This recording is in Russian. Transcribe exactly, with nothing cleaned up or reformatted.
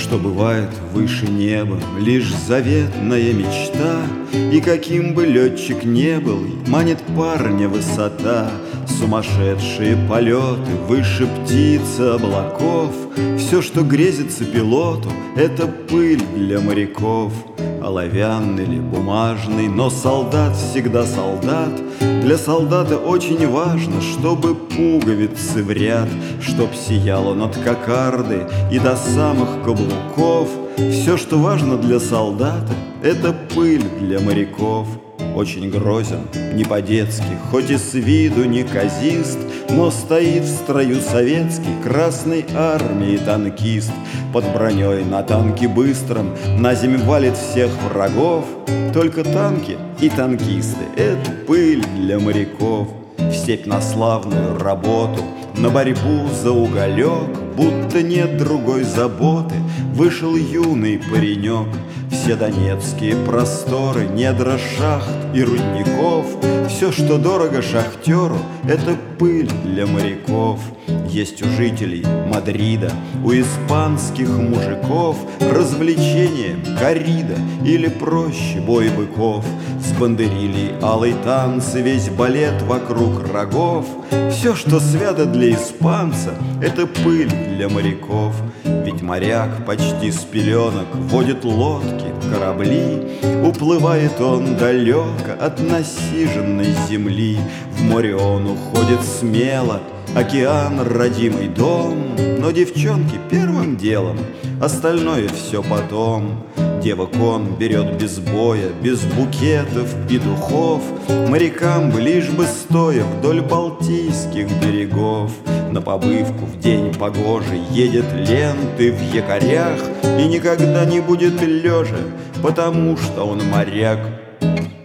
что бывает выше неба, лишь заветная мечта. И каким бы летчик не был, манит парня высота. Сумасшедшие полеты, выше птиц облаков. Все, что грезится пилоту, это пыль для моряков. Оловянный ли, бумажный, но солдат всегда солдат. Для солдата очень важно, чтобы пуговицы в ряд, чтоб сиял он от кокарды и до самых каблуков. Все, что важно для солдата, это пыль для моряков. Очень грозен, не по-детски, хоть и с виду неказист, но стоит в строю советский Красной армии танкист. Под броней на танке быстром на землю валит всех врагов. Только танки и танкисты — это пыль для моряков. В степь на славную работу, на борьбу за уголек, будто нет другой заботы, вышел юный паренек. Все донецкие просторы, недра шахт и рудников, все, что дорого шахтеру, это пыль для моряков. Есть у жителей Мадрида, у испанских мужиков развлечение коррида или проще бой быков. С бандерилей алые танцы, весь балет вокруг рогов. Все, что свято для испанца, это пыль для моряков. Ведь моряк почти с пеленок водит лодки, корабли. Уплывает он далеко от насиженной земли. В море он уходит смело, океан — родимый дом. Но девчонки первым делом, остальное все потом. Девок он берет без боя, без букетов и духов. Морякам бы лишь бы стоя вдоль Балтийских берегов. На побывку в день погожий едет ленты в якорях и никогда не будет лежа, потому что он моряк.